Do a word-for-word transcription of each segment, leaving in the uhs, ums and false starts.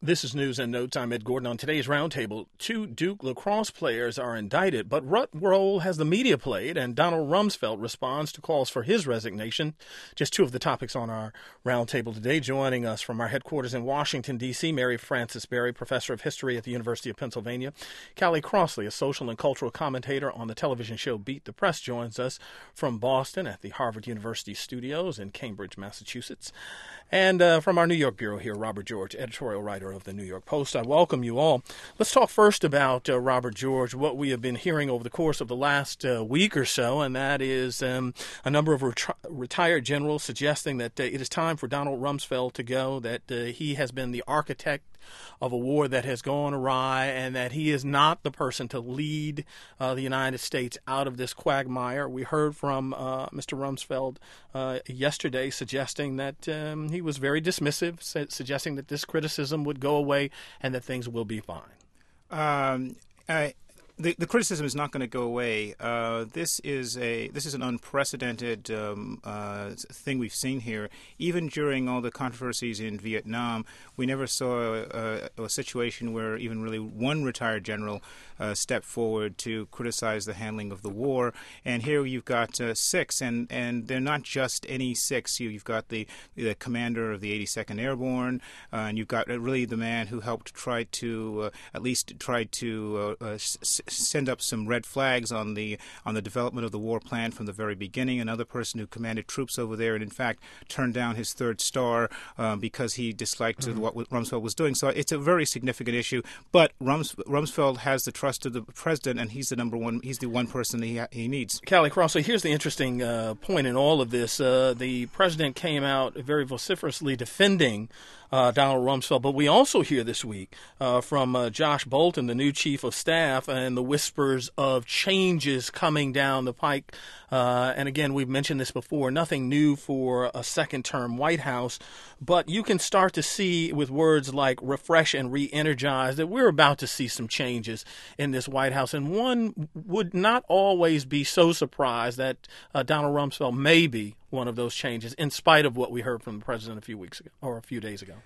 This is News and Notes. I'm Ed Gordon. On today's roundtable, two Duke lacrosse players are indicted, but what role has the media played? And Donald Rumsfeld responds to calls for his resignation. Just two of the topics on our roundtable today. Joining us from our headquarters in Washington, D C, Mary Frances Berry, professor of history at the University of Pennsylvania. Callie Crossley, a social and cultural commentator on the television show Beat the Press, joins us from Boston at the Harvard University studios in Cambridge, Massachusetts. And uh, from our New York bureau here, Robert George, editorial writer of the New York Post. I welcome you all. Let's talk first about, uh, Robert George, what we have been hearing over the course of the last uh, week or so, and that is um, a number of ret- retired generals suggesting that uh, it is time for Donald Rumsfeld to go, that uh, he has been the architect of a war that has gone awry, and that he is not the person to lead uh, the United States out of this quagmire. We heard from uh, Mister Rumsfeld uh, yesterday suggesting that um, he was very dismissive, su- suggesting that this criticism would go away and that things will be fine. Um, I, the, the criticism is not going to go away. Uh, this is a this is an unprecedented um, uh, thing we've seen here. Even during all the controversies in Vietnam, we never saw a, a, a situation where even really one retired general uh, stepped forward to criticize the handling of the war. And here you've got uh, six, and, and they're not just any six. You, you've got the, the commander of the eighty-second Airborne, uh, and you've got really the man who helped try to uh, at least try to uh, uh, s- send up some red flags on the on the development of the war plan from the very beginning. Another person who commanded troops over there and, in fact, turned down his third star uh, because he disliked mm-hmm. what Rumsfeld was doing. So it's a very significant issue. But Rums, Rumsfeld has the trust of the president, and he's the number one. He's the one person he ha- he needs. Callie Crossley, here's the interesting uh, point in all of this. Uh, the president came out very vociferously defending Uh, Donald Rumsfeld. But we also hear this week uh, from uh, Josh Bolten, the new chief of staff, and the whispers of changes coming down the pike. Uh, and again, we've mentioned this before, nothing new for a second-term White House. But you can start to see with words like refresh and re-energize that we're about to see some changes in this White House. And one would not always be so surprised that uh, Donald Rumsfeld may be one of those changes, in spite of what we heard from the president a few weeks ago or a few days ago.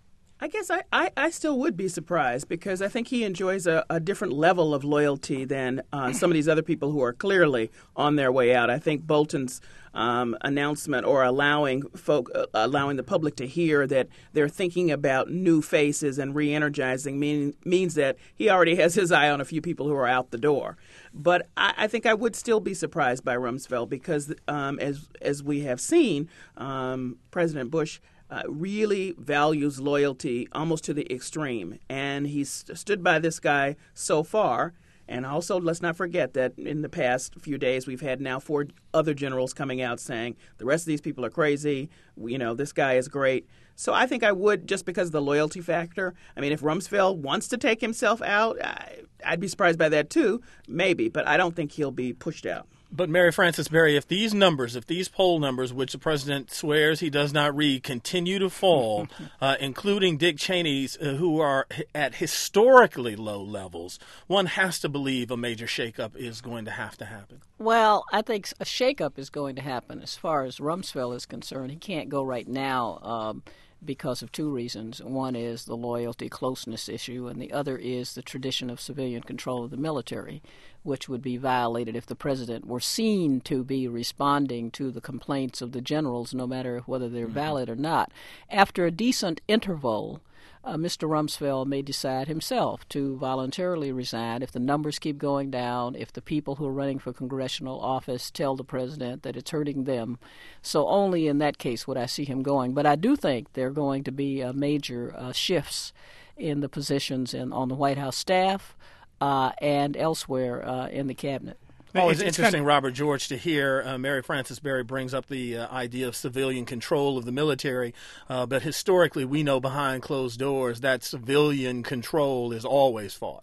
I guess I, I, I still would be surprised because I think he enjoys a, a different level of loyalty than uh, some of these other people who are clearly on their way out. I think Bolton's um, announcement or allowing folk, uh, allowing the public to hear that they're thinking about new faces and re-energizing mean, means that he already has his eye on a few people who are out the door. But I, I think I would still be surprised by Rumsfeld because, um, as as we have seen, um, President Bush Uh, really values loyalty almost to the extreme. And he's stood by this guy so far. And also, let's not forget that in the past few days, we've had now four other generals coming out saying the rest of these people are crazy. We, you know, this guy is great. So I think I would, just because of the loyalty factor. I mean, if Rumsfeld wants to take himself out, I, I'd be surprised by that too, maybe. But I don't think he'll be pushed out. But Mary Frances Berry, if these numbers, if these poll numbers, which the president swears he does not read, continue to fall, uh, including Dick Cheney's, uh, who are at historically low levels, one has to believe a major shakeup is going to have to happen. Well, I think a shakeup is going to happen as far as Rumsfeld is concerned. He can't go right now um, because of two reasons. One is the loyalty closeness issue, and the other is the tradition of civilian control of the military, which would be violated if the president were seen to be responding to the complaints of the generals, no matter whether they're mm-hmm. valid or not. After a decent interval, uh, Mister Rumsfeld may decide himself to voluntarily resign if the numbers keep going down, if the people who are running for congressional office tell the president that it's hurting them. So only in that case would I see him going. But I do think there are going to be uh, major uh, shifts in the positions in, on the White House staff, Uh, and elsewhere uh, in the cabinet. Oh, it's, it's interesting, kind of, Robert George, to hear uh, Mary Frances Berry brings up the uh, idea of civilian control of the military. Uh, but historically, we know behind closed doors that civilian control is always fought.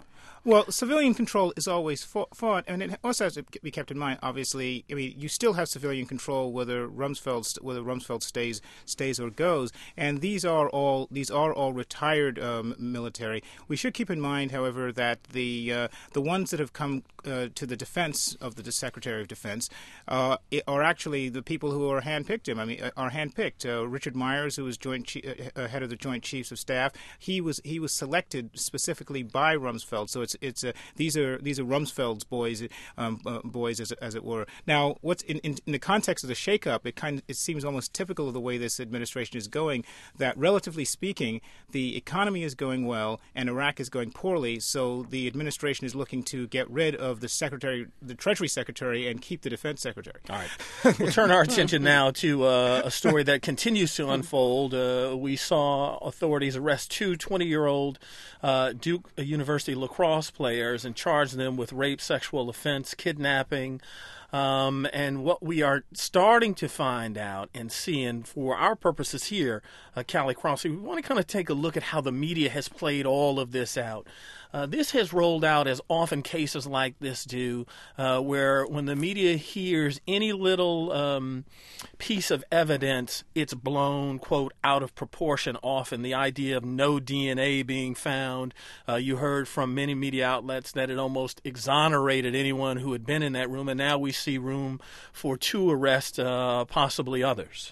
Well, civilian control is always fought, and it also has to be kept in mind. Obviously, I mean, you still have civilian control whether Rumsfeld whether Rumsfeld stays stays or goes, and these are all these are all retired um, military. We should keep in mind, however, that the uh, the ones that have come uh, to the defense of the Secretary of Defense uh, are actually the people who are handpicked him. I mean, are handpicked. Uh, Richard Myers, who was joint Chief, uh, head of the Joint Chiefs of Staff, he was he was selected specifically by Rumsfeld. So it's it's uh, these are these are Rumsfeld's boys, um, uh, boys as as it were. Now, what's in, in in the context of the shakeup, it kind of, it seems almost typical of the way this administration is going. That relatively speaking, the economy is going well and Iraq is going poorly. So the administration is looking to get rid of the secretary, the Treasury Secretary, and keep the Defense Secretary. All right, we'll turn our attention now to uh, a story that continues to unfold. Uh, we saw authorities arrest two twenty-year-old uh, Duke University lacrosse players and charge them with rape, sexual offense, kidnapping. Um, and what we are starting to find out and seeing for our purposes here, uh, Callie Crossley, we want to kind of take a look at how the media has played all of this out. Uh, this has rolled out as often cases like this do, uh, where when the media hears any little um, piece of evidence, it's blown, quote, out of proportion often. The idea of no D N A being found. Uh, you heard from many media outlets that it almost exonerated anyone who had been in that room, and now we see room for two arrests, uh, possibly others.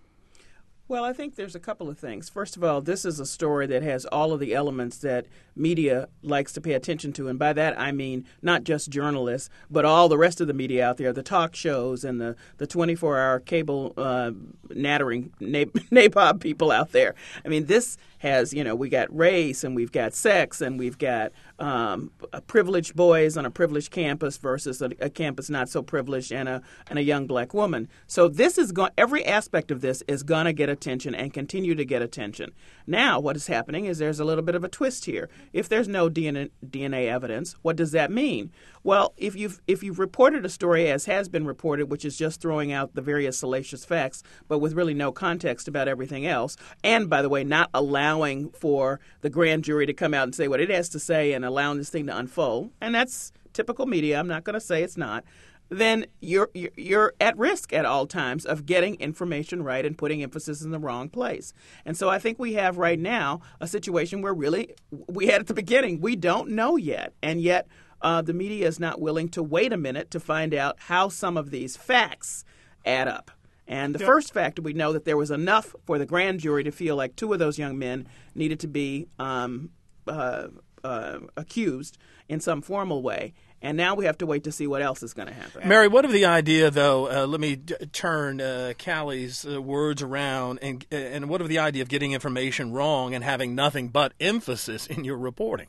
Well, I think there's a couple of things. First of all, this is a story that has all of the elements that media likes to pay attention to. And by that, I mean not just journalists, but all the rest of the media out there, the talk shows and the, the twenty-four hour cable uh, nattering nab- nabob people out there. I mean, this has, you know, we got race and we've got sex and we've got um, privileged boys on a privileged campus versus a, a campus not so privileged and a and a young black woman. So this is going. Every aspect of this is going to get attention and continue to get attention. Now, what is happening is there's a little bit of a twist here. If there's no D N A, D N A evidence, what does that mean? Well, if you've if you've reported a story as has been reported, which is just throwing out the various salacious facts, but with really no context about everything else, and by the way, not allowing for the grand jury to come out and say what it has to say and allowing this thing to unfold, and that's typical media. I'm not going to say it's not. Then you're you're at risk at all times of getting information right and putting emphasis in the wrong place. And so I think we have right now a situation where really we had at the beginning, we don't know yet, and yet uh, the media is not willing to wait a minute to find out how some of these facts add up. And the yep. first fact, we know that there was enough for the grand jury to feel like two of those young men needed to be um, uh, uh, accused in some formal way. And now we have to wait to see what else is going to happen. Mary, what of the idea, though, uh, let me d- turn uh, Callie's uh, words around, and, and what of the idea of getting information wrong and having nothing but emphasis in your reporting?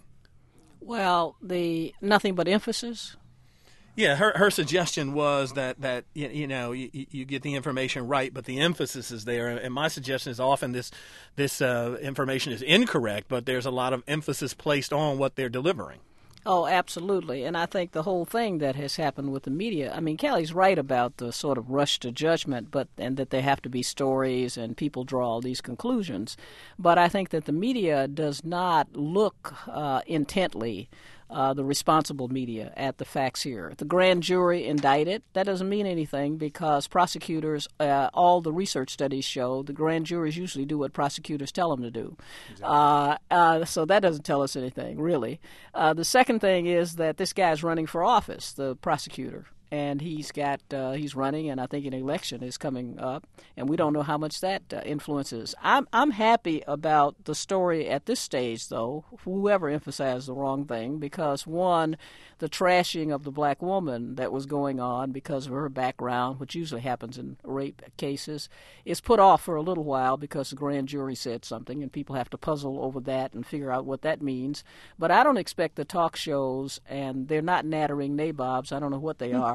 Well, the nothing but emphasis? Yeah, her her suggestion was that, that you, you know, you, you get the information right, but the emphasis is there. And my suggestion is often this, this uh, information is incorrect, but there's a lot of emphasis placed on what they're delivering. Oh, absolutely. And I think the whole thing that has happened with the media, I mean, Callie's right about the sort of rush to judgment, but and that there have to be stories and people draw all these conclusions. But I think that the media does not look uh, intently, uh, the responsible media, at the facts here. The grand jury indicted. That doesn't mean anything because prosecutors, uh, all the research studies show, the grand juries usually do what prosecutors tell them to do. Exactly. Uh, uh, so that doesn't tell us anything, really. Uh, the second thing is that this guy's running for office, the prosecutor. And he's got uh, he's running, and I think an election is coming up, and we don't know how much that uh, influences. I'm I'm happy about the story at this stage, though. Whoever emphasized the wrong thing, because one, the trashing of the black woman that was going on because of her background, which usually happens in rape cases, is put off for a little while because the grand jury said something, and people have to puzzle over that and figure out what that means. But I don't expect the talk shows, and they're not nattering nabobs. I don't know what they are.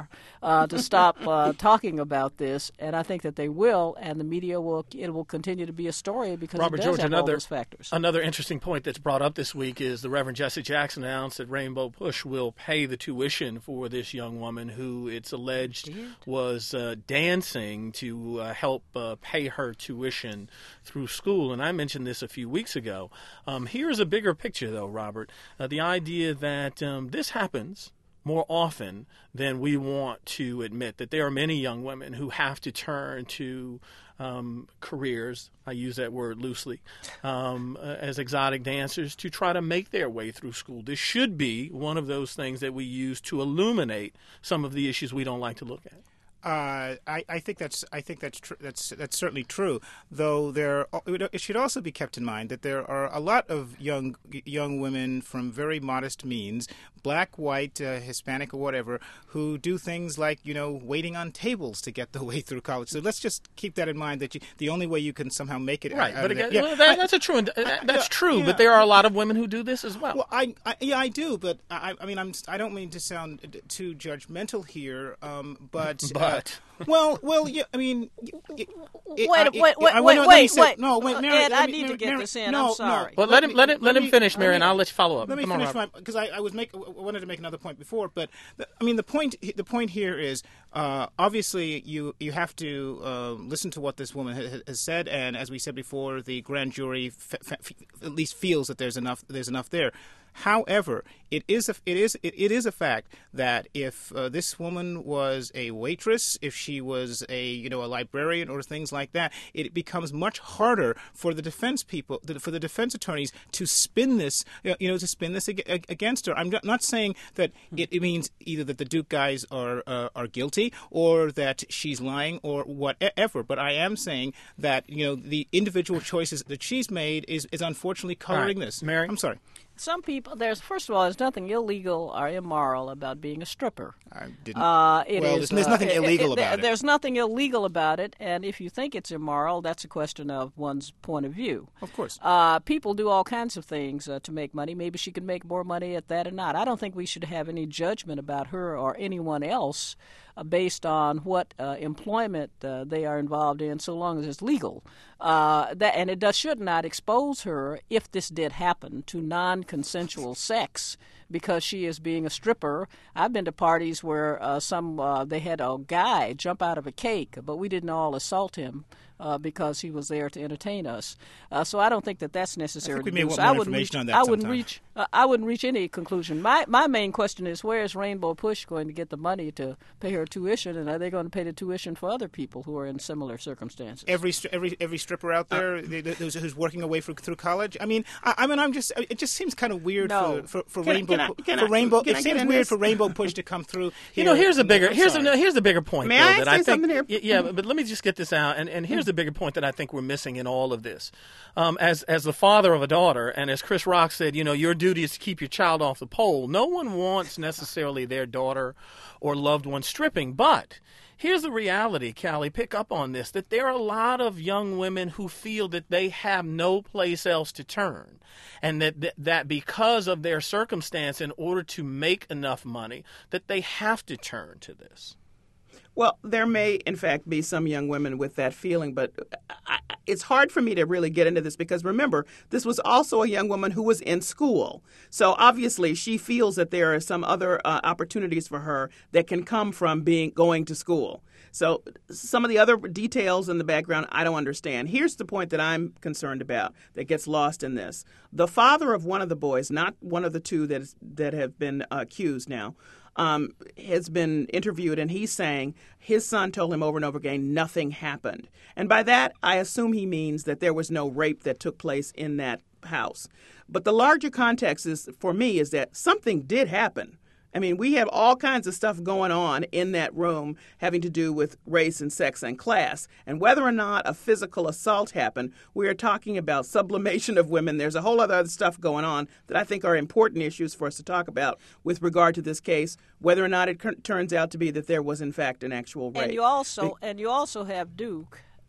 are uh, to stop uh, talking about this, and I think that they will, and the media will. It will continue to be a story because Robert it does George, have another, all those factors. Another interesting point that's brought up this week is the Reverend Jesse Jackson announced that Rainbow Push will pay the tuition for this young woman who it's alleged was uh, dancing to uh, help uh, pay her tuition through school. And I mentioned this a few weeks ago. Um, here's a bigger picture, though, Robert. Uh, the idea that um, this happens more often than we want to admit, that there are many young women who have to turn to um, careers, I use that word loosely, um, uh, as exotic dancers to try to make their way through school. This should be one of those things that we use to illuminate some of the issues we don't like to look at. Uh, I, I think that's I think that's tr- that's that's certainly true. Though there, it should also be kept in mind that there are a lot of young young women from very modest means, black, white, uh, Hispanic, or whatever, who do things like you know waiting on tables to get the way through college. So let's just keep that in mind. That you, the only way you can somehow make it right, out but of again, that, well, yeah, that, I, that's a true. I, That's yeah, true. yeah. But there are a lot of women who do this as well. Well, I, I yeah I do, but I, I mean I'm I don't mean to sound too judgmental here, um, but. but. Uh, well, well, yeah. I mean, it, it, Wait, I, wait, wait, I, wait, I, wait, say, wait. No, wait, Mary, Ed, let I me, need Mary, to get Mary, this in. No, I'm sorry. No, Well, let him let him let him me, finish, Mary, me, and I'll let you follow up. Let me Come on, finish Robert. my because I, I was make I wanted to make another point before, but the, I mean the point the point here is uh, obviously you you have to uh, listen to what this woman ha- has said, and as we said before, the grand jury f- f- at least feels that there's enough there's enough there. However, it is a, it is it, it is a fact that if uh, this woman was a waitress, if she was a you know a librarian or things like that, it becomes much harder for the defense people, for the defense attorneys to spin this you know to spin this ag- against her. I'm not saying that it, it means either that the Duke guys are uh, are guilty or that she's lying or whatever, but I am saying that you know the individual choices that she's made is is unfortunately coloring right. this. Mary? I'm sorry. Some people, there's first of all, there's nothing illegal or immoral about being a stripper. I didn't. Uh, it well, is, there's, there's uh, nothing it, illegal it, about it. There's nothing illegal about it, and if you think it's immoral, that's a question of one's point of view. Of course. Uh, people do all kinds of things uh, to make money. Maybe she can make more money at that or not. I don't think we should have any judgment about her or anyone else uh, based on what uh, employment uh, they are involved in, so long as it's legal. Uh, that and it does, should not expose her, if this did happen, to non-consensual sex because she is being a stripper. I've been to parties where uh, some uh, they had a guy jump out of a cake, but we didn't all assault him uh, because he was there to entertain us. Uh, so I don't think that that's necessary. I think we to may do. want So more I wouldn't information reach, on that I wouldn't sometime. reach. Uh, I wouldn't reach any conclusion. My my main question is, where is Rainbow Push going to get the money to pay her tuition, and are they going to pay the tuition for other people who are in similar circumstances? Every stri- every every stripper out there uh, who's, who's working away for, through college. I mean, I, I mean, I'm just. It just seems kind of weird No. for for, for Can I- Rainbow can I- can for I- Rainbow. can It I get seems in weird this? for Rainbow Push to come through. You know, here. here's a bigger I'm here's sorry. a, here's the bigger point, May though, I that say I think. something here? y- Yeah, but let me just get this out, and and here's the bigger point that I think we're missing in all of this. Um, as as the father of a daughter, and as Chris Rock said, you know, your duty is to keep your child off the pole. No one wants necessarily their daughter or loved one stripping, but here's the reality, Callie, pick up on this, that there are a lot of young women who feel that they have no place else to turn, and that, that that because of their circumstance, in order to make enough money, that they have to turn to this. Well, there may, in fact, be some young women with that feeling, but I, it's hard for me to really get into this because, remember, this was also a young woman who was in school. So obviously she feels that there are some other uh, opportunities for her that can come from being going to school. So some of the other details in the background, I don't understand. Here's the point that I'm concerned about that gets lost in this. The father of one of the boys, not one of the two that, is, that have been uh, accused now, Um, has been interviewed, and he's saying his son told him over and over again nothing happened. And by that, I assume he means that there was no rape that took place in that house. But the larger context is, for me, is that something did happen. I mean, we have all kinds of stuff going on in that room having to do with race and sex and class. And whether or not a physical assault happened, we are talking about sublimation of women. There's a whole other stuff going on that I think are important issues for us to talk about with regard to this case, whether or not it c- turns out to be that there was, in fact, an actual rape. And you also and you also have Duke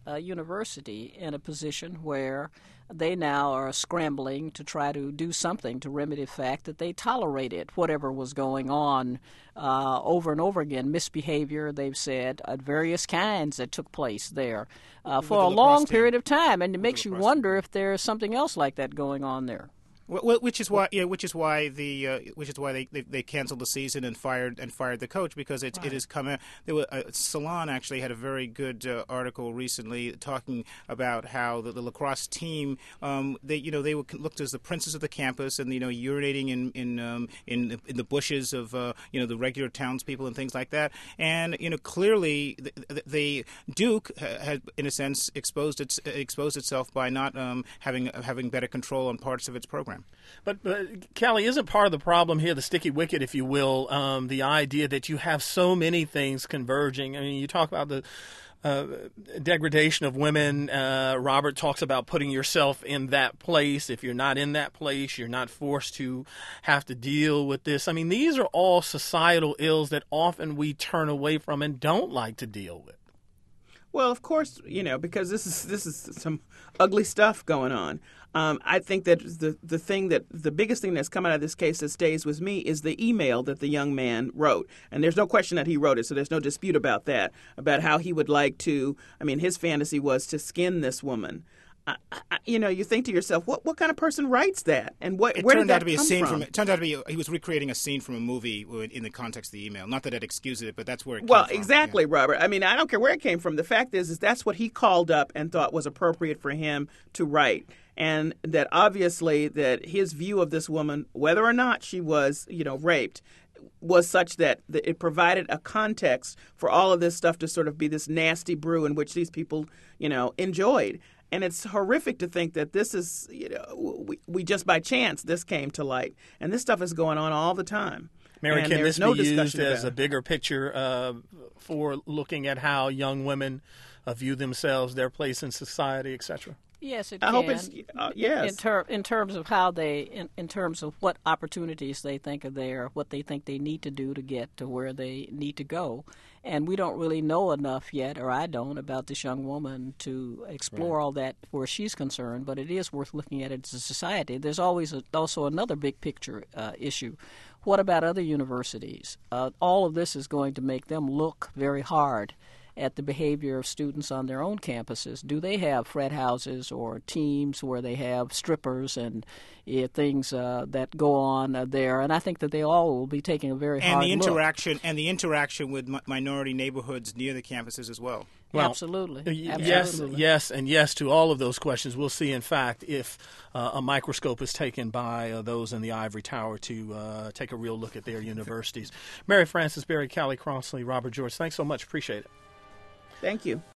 uh, University in a position where they now are scrambling to try to do something to remedy the fact that they tolerated whatever was going on uh, over and over again. Misbehavior, they've said, at various kinds that took place there uh, for a long period of time. And it makes you wonder if there's something else like that going on there. Well, which is why, yeah, which is why the, uh, which is why they, they they canceled the season and fired and fired the coach, because it right. it has come out. There were, uh, Salon actually had a very good uh, article recently talking about how the, the lacrosse team, um, they you know they were looked as the princes of the campus, and you know urinating in in um, in, in the bushes of uh, you know the regular townspeople and things like that, and you know clearly the, the Duke had in a sense exposed its exposed itself by not um, having having better control on parts of its program. But, but Callie, isn't part of the problem here the sticky wicket, if you will, um, the idea that you have so many things converging? I mean, you talk about the uh, degradation of women. Uh, Robert talks about putting yourself in that place. If you're not in that place, you're not forced to have to deal with this. I mean, these are all societal ills that often we turn away from and don't like to deal with. Well, of course, you know, because this is this is some ugly stuff going on. Um, I think that the the thing that the biggest thing that's come out of this case that stays with me is the email that the young man wrote, and there's no question that he wrote it, so there's no dispute about that. About how he would like to. I mean, his fantasy was to skin this woman. I, I, you know, you think to yourself, what what kind of person writes that, and what it where turned did that out to be come a scene from? from? It turned out to be he was recreating a scene from a movie in the context of the email. Not that it excused it, but that's where it well, came from. exactly, Yeah. Robert. I mean, I don't care where it came from. The fact is, is that's what he called up and thought was appropriate for him to write. And that obviously that his view of this woman, whether or not she was, you know, raped, was such that it provided a context for all of this stuff to sort of be this nasty brew in which these people, you know, enjoyed. And it's horrific to think that this is, you know, we, we just by chance this came to light. And this stuff is going on all the time. Mary, and can this no be used discussion as about a bigger picture uh, for looking at how young women uh, view themselves, their place in society, et cetera? Yes, it I can. hope it's uh, yes. In, ter- in terms of how they, in, in terms of what opportunities they think are there, what they think they need to do to get to where they need to go, and we don't really know enough yet, or I don't, about this young woman to explore right. all that where she's concerned. But it is worth looking at it as a society. There's always a, also another big picture uh, issue. What about other universities? Uh, all of this is going to make them look very hard at the behavior of students on their own campuses. Do they have frat houses or teams where they have strippers and uh, things uh, that go on uh, there? And I think that they all will be taking a very and hard the interaction look. and the interaction with mi- minority neighborhoods near the campuses as well. Well, Absolutely. Y- Absolutely. Yes, yes, and yes to all of those questions. We'll see, in fact, if uh, a microscope is taken by uh, those in the ivory tower to uh, take a real look at their universities. Mary Frances Berry, Callie Crossley, Robert George, thanks so much. Appreciate it. Thank you.